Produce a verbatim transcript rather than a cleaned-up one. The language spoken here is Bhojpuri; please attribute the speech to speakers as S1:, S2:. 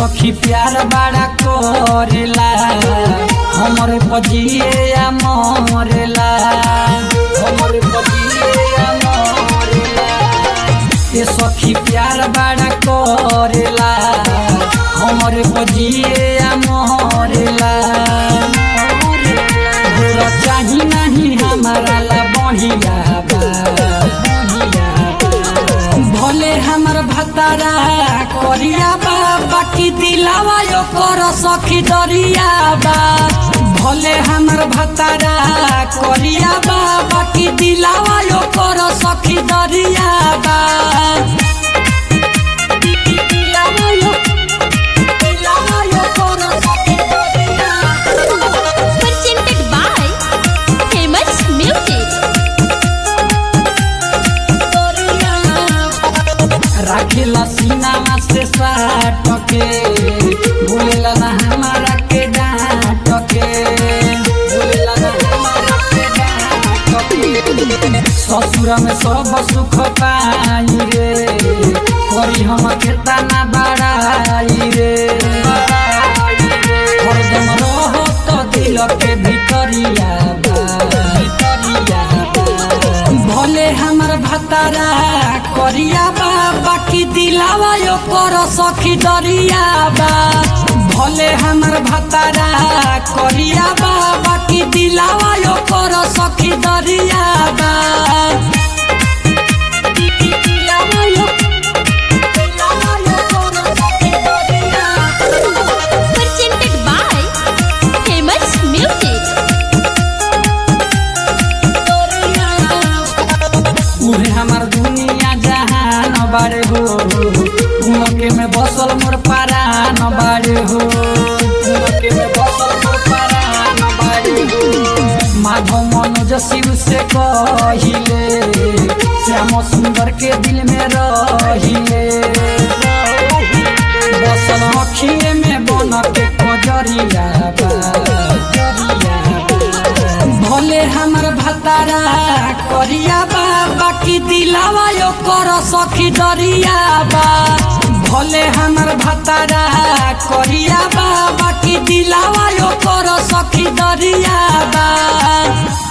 S1: सखी प्यार बड़ा करेला हमरे पजिए मरेला हमरे पजिए मरेला ये सखी प्यार बड़ा करेला हमरे पजिए मरेला बुरा चाही नहीं हमारा ला बढ़िया भले हमर भतारा करिया बा बाकी दिलावा यो कर सखी दरिया बा भले हमर भतारा करिया बा बाकी दिलावा यो कर सखी दरिया बा दिलावा यो दिलावा यो कर सखी दरिया
S2: presented by Famous Music।
S1: राखेला सीना से साटके बोलेला ना हमारा के डांटके बोलेला ना हमारा के डांटके ससुर में सब सुख पाई रे करी हम केतना बड़ाई रे हरदम रहो तो दिल के भितरिया भितरिया भले हमर भतारा करिया बा बाकी दिलावा यो कर सखी दरिया बा भले हमर भतारा करिया बा बाकी दिलावा यो कर सखी दरिया बा दिलावा यो दिलावा यो कर सखी दरिया
S2: presented by Famous Music।
S1: उहे हमार दुनिया जहान बारे हो उनके में बसल मोर परान बारे हो उनके में बसल मोर परान बारे हो माधव मनोज शिव से कहिले श्याम सुंदर के दिल में रहिले बसल अखिए में बन के कजरिया भले हमर भतारा करिया बा बाकी दिलावा यो कर सखी दरिया बा भले हमर भतारा करिया बा बाकी दिलावा यो कर सखी दरिया बा।